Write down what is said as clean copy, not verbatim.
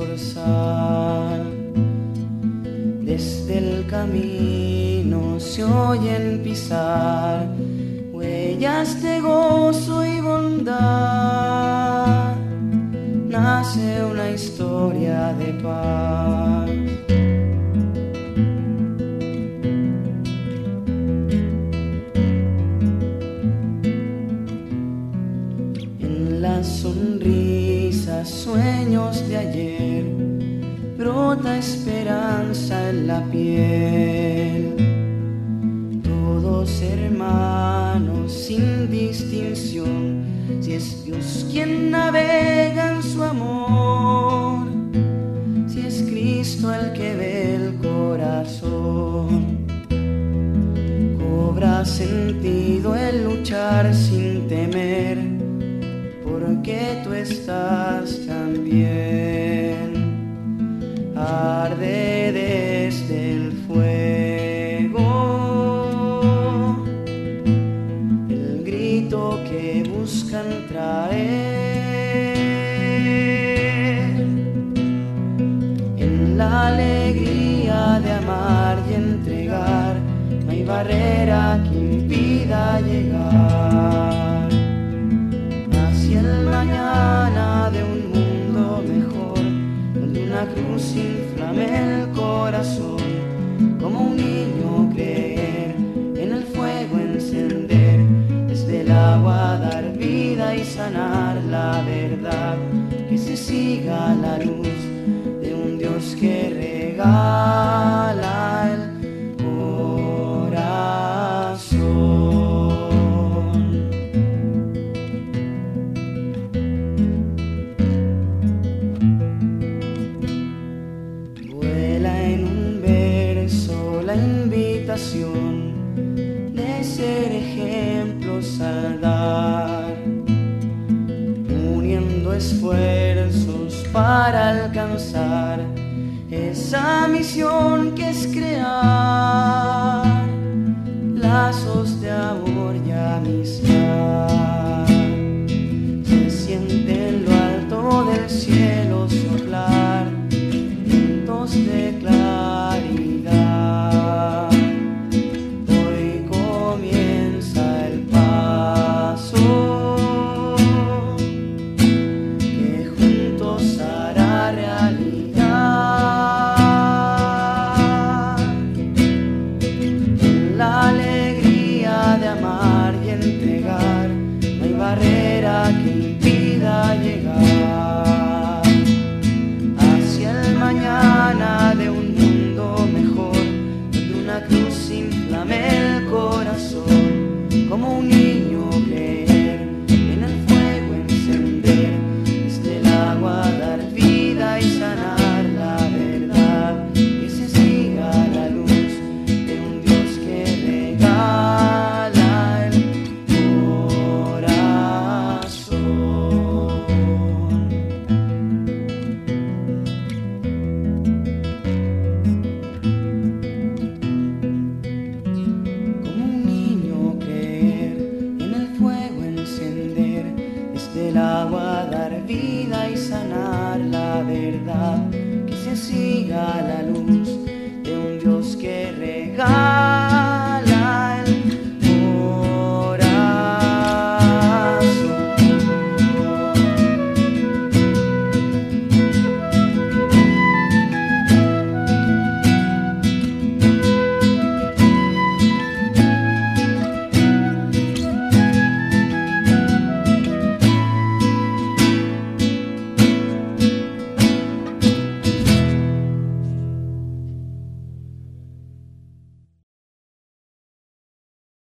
zorzal. Desde el camino se oyen pisar huellas de gozo y bondad. Nace una historia de paz. En las sonrisas, sueños de ayer, brota esperanza en la piel. Todos hermanos sin distinción, si es Dios quien navega en su amor, si es Cristo el que ve el corazón. Cobra sentido el luchar sin temer, porque tú estás también. Arde desde el fuego el grito que buscan traer. En la alegría de amar y entregar, no hay barrera que impida llegar hacia el mañana de un mundo mejor, donde una cruz inflame el corazón. Como un niño creer, en el fuego encender, desde el agua dar vida y sanar la verdad. Que se siga la luz de un Dios que regala el corazón. Vuela en un verso la invitación de ser ejemplos al dar, uniendo esfuerzos para alcanzar esa misión que es crear lazos de amor y amistad. Se siente en lo alto del cielo soplar vientos de claridad. Hoy comienza el paso que juntos hará realidad. En la alegría de amar y entregar, no hay barrera que impida llegar hacia el mañana de un mundo mejor, donde una cruz inflame el corazón. Como un niño creer, en el fuego encender, desde el agua dar vida y sanar la verdad. Que se siga la luz de un Dios que regala el corazón. Como un niño creer, en el fuego encender, desde el agua dar vida y sanar la verdad. Que se siga la luz de un Dios que regala